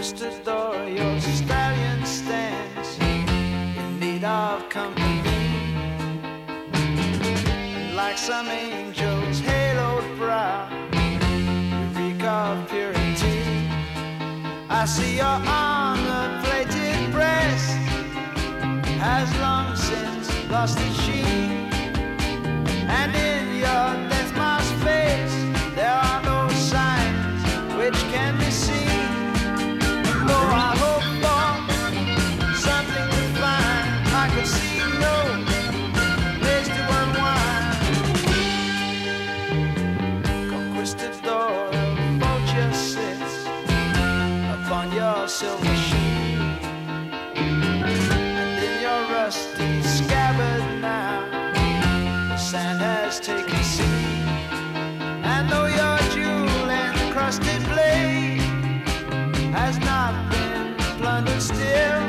Conquistador, your stallion stands in need of company. And like some angel's haloed brow, you reek of purity. I see your armor-plated breast has long since lost its sheen, and in your death-masked face there are no signs which can be seen. Though I hope for something to find, I could see no place to unwind. Conquistador, a vulture sits upon your silver sheet, and in your rusty scabbard now the sand has taken seed. And though your jewel-encrusted blade has not been plundered still,